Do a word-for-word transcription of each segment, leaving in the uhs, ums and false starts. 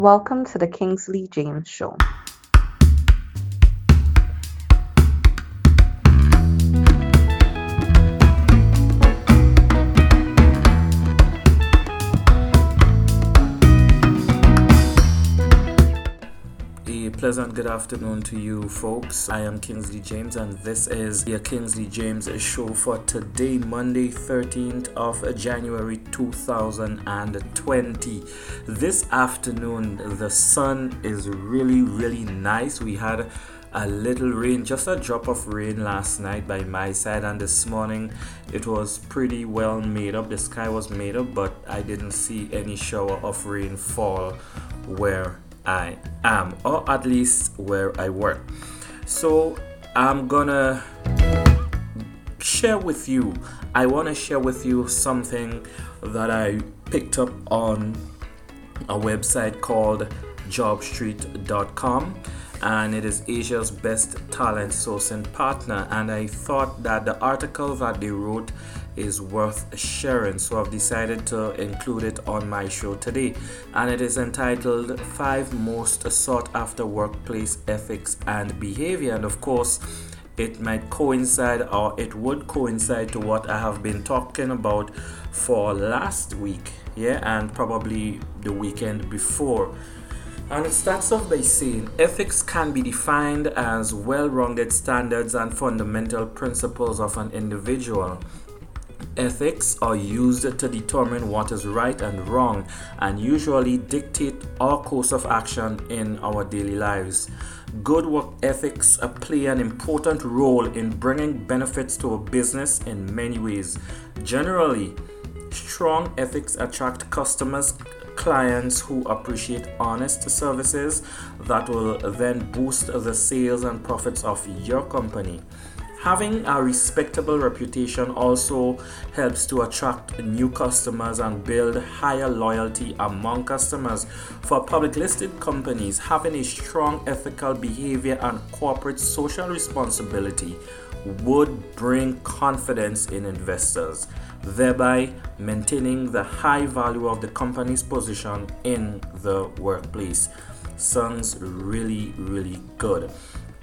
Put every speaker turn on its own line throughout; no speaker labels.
Welcome to the Kingsley James Show.
A pleasant good afternoon to you folks. I am Kingsley James and this is the Kingsley James Show for today, Monday thirteenth of January two thousand twenty. This afternoon the sun is really really nice. We had a little rain, just a drop of rain last night by my side, and this morning it was pretty well made up. The sky was made up, but I didn't see any shower of rain fall where I am, or at least where I work. So I'm gonna share with you, I want to share with you something that I picked up on a website called job street dot com, and it is Asia's best talent sourcing partner, and I thought that the article that they wrote is worth sharing, so I've decided to include it on my show today, and it is entitled five Most Sought After Workplace Ethics and Behavior. And of course it might coincide, or it would coincide, to what I have been talking about for last week, yeah, and probably the weekend before. And it starts off by saying ethics can be defined as well-rounded standards and fundamental principles of an individual. Ethics are used to determine what is right and wrong, and usually dictate our course of action in our daily lives. Good work ethics play an important role in bringing benefits to a business in many ways. Generally, strong ethics attract customers, clients who appreciate honest services that will then boost the sales and profits of your company. Having a respectable reputation also helps to attract new customers and build higher loyalty among customers. For public listed companies, having a strong ethical behavior and corporate social responsibility would bring confidence in investors, thereby maintaining the high value of the company's position in the workplace. Sounds really, really good.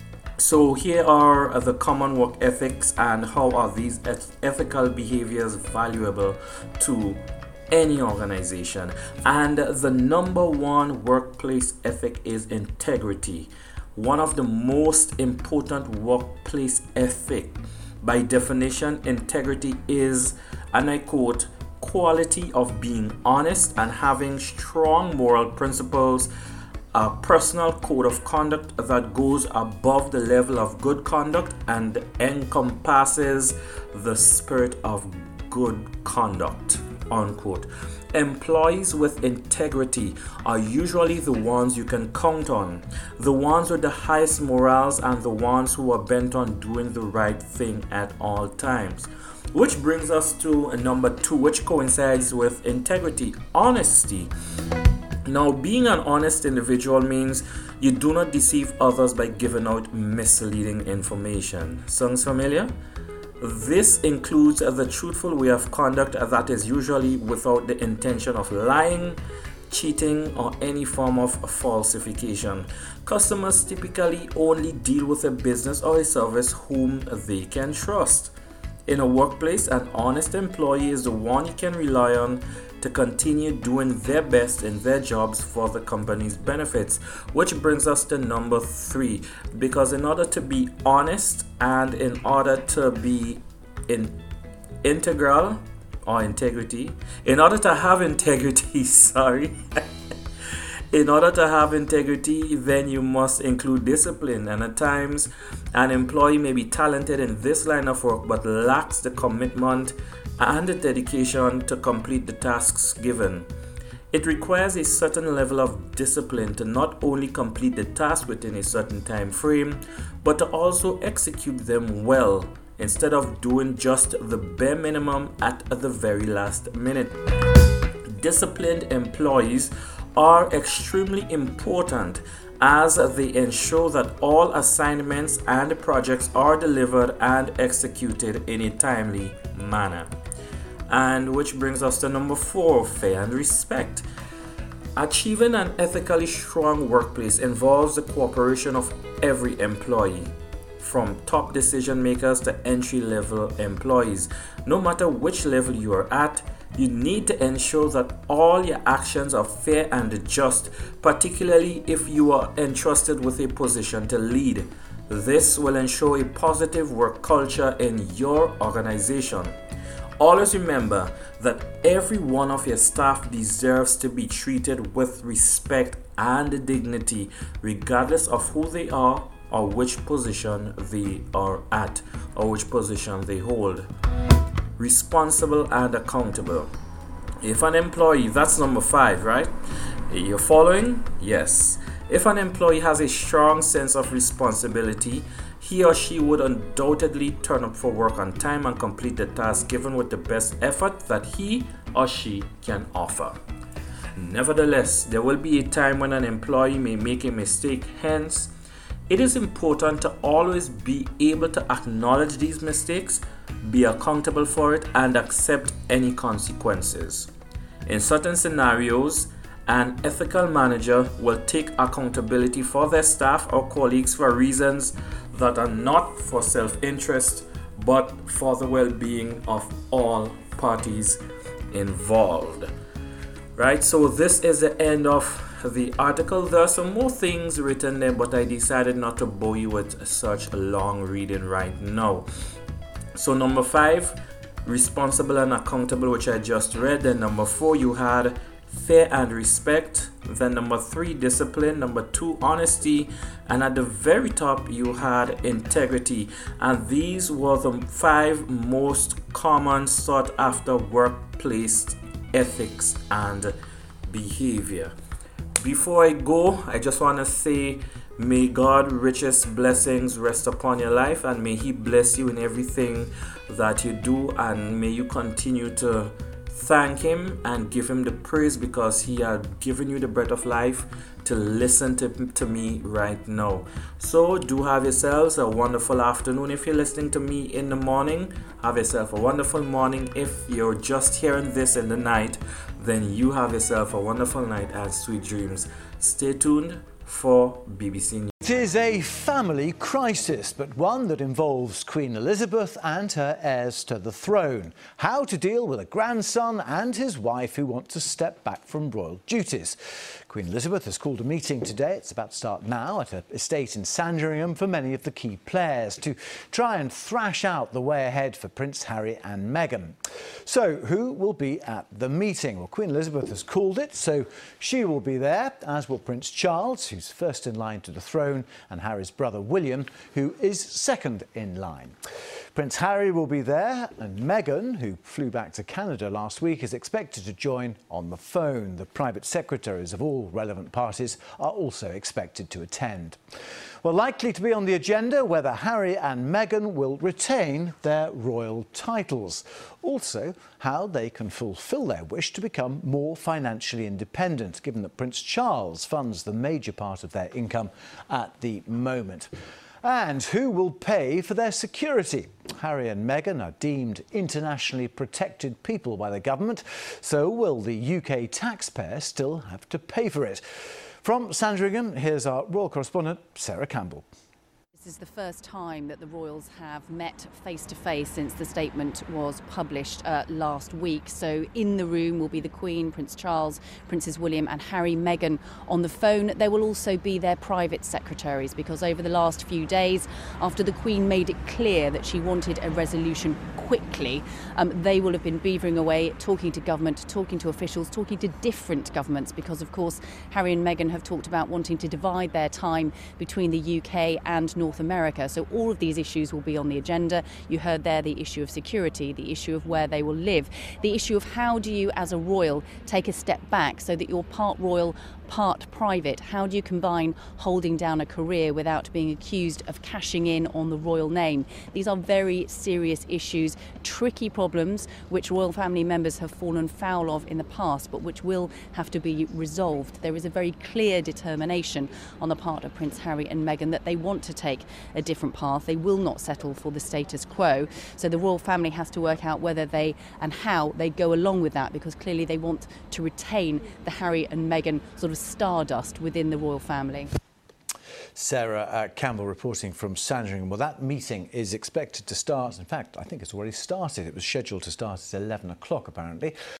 So here are the common work ethics and how are these eth- ethical behaviors valuable to any organization. And the number one workplace ethic is integrity. One of the most important workplace ethic. By definition, integrity is, and I quote, quality of being honest and having strong moral principles, a personal code of conduct that goes above the level of good conduct and encompasses the spirit of good conduct, unquote. Employees with integrity are usually the ones you can count on, the ones with the highest morals, and the ones who are bent on doing the right thing at all times. Which brings us to number two, which coincides with integrity: honesty. Now, being an honest individual means you do not deceive others by giving out misleading information. Sounds familiar? This includes the truthful way of conduct that is usually without the intention of lying, cheating, or any form of falsification. Customers typically only deal with a business or a service whom they can trust. In a workplace, an honest employee is the one you can rely on to continue doing their best in their jobs for the company's benefits. Which brings us to number three, because in order to be honest and in order to be in integral or integrity, in order to have integrity, sorry, in order to have integrity, then you must include discipline. And at times, an employee may be talented in this line of work but lacks the commitment and the dedication to complete the tasks given. It requires a certain level of discipline to not only complete the task within a certain time frame, but to also execute them well, instead of doing just the bare minimum at the very last minute. Disciplined employees are extremely important as they ensure that all assignments and projects are delivered and executed in a timely manner. And which brings us to number four, fair and respect. Achieving an ethically strong workplace involves the cooperation of every employee, from top decision makers to entry-level employees. No matter which level you are at, you need to ensure that all your actions are fair and just, particularly if you are entrusted with a position to lead. This will ensure a positive work culture in your organization. Always remember that every one of your staff deserves to be treated with respect and dignity, regardless of who they are or which position they are at or which position they hold. Responsible and accountable. If an employee, that's number five, right? You're following? Yes. If an employee has a strong sense of responsibility, he or she would undoubtedly turn up for work on time and complete the task given with the best effort that he or she can offer. Nevertheless, there will be a time when an employee may make a mistake. Hence, it is important to always be able to acknowledge these mistakes, be accountable for it, and accept any consequences. In certain scenarios, an ethical manager will take accountability for their staff or colleagues for reasons that are not for self-interest, but for the well-being of all parties involved. Right, so this is the end of the article. There are some more things written there, but I decided not to bore you with such long reading right now. So number five, responsible and accountable, which I just read. Then number four, you had fair and respect. Then number three, discipline. Number two, honesty. And at the very top, you had integrity. And these were the five most common sought after workplace ethics and behavior. Before I go, I just want to say, may God's richest blessings rest upon your life, and may He bless you in everything that you do, and may you continue to thank Him and give Him the praise, because He has given you the breath of life to listen to, to me right now. So do have yourselves a wonderful afternoon. If you're listening to me in the morning, have yourself a wonderful morning. If you're just hearing this in the night, then you have yourself a wonderful night and sweet dreams. Stay tuned for B B C News.
It is a family crisis, but one that involves Queen Elizabeth and her heirs to the throne. How to deal with a grandson and his wife who want to step back from royal duties. Queen Elizabeth has called a meeting today, it's about to start now, at her estate in Sandringham for many of the key players to try and thrash out the way ahead for Prince Harry and Meghan. So, who will be at the meeting? Well, Queen Elizabeth has called it, so she will be there, as will Prince Charles, who's first in line to the throne, and Harry's brother William, who is second in line. Prince Harry will be there, and Meghan, who flew back to Canada last week, is expected to join on the phone. The private secretaries of all relevant parties are also expected to attend. Well, likely to be on the agenda whether Harry and Meghan will retain their royal titles. Also, how they can fulfil their wish to become more financially independent, given that Prince Charles funds the major part of their income at the moment. And who will pay for their security? Harry and Meghan are deemed internationally protected people by the government, so will the U K taxpayer still have to pay for it? From Sandringham, here's our royal correspondent, Sarah Campbell.
This is the first time that the royals have met face-to-face since the statement was published uh, last week. So in the room will be the Queen, Prince Charles, Princes William and Harry. Meghan on the phone. There will also be their private secretaries, because over the last few days, after the Queen made it clear that she wanted a resolution quickly, um, they will have been beavering away, talking to government, talking to officials, talking to different governments, because of course Harry and Meghan have talked about wanting to divide their time between the U K and North America. So all of these issues will be on the agenda. You heard there the issue of security, the issue of where they will live, the issue of how do you as a royal take a step back so that you're part royal part private. How do you combine holding down a career without being accused of cashing in on the royal name? These are very serious issues, tricky problems which royal family members have fallen foul of in the past, but which will have to be resolved. There is a very clear determination on the part of Prince Harry and Meghan that they want to take a different path. They will not settle for the status quo. So the royal family has to work out whether they and how they go along with that, because clearly they want to retain the Harry and Meghan sort of stardust within the royal family.
Sarah uh, Campbell reporting from Sandringham. Well, that meeting is expected to start. In fact, I think it's already started. It was scheduled to start at eleven o'clock, apparently.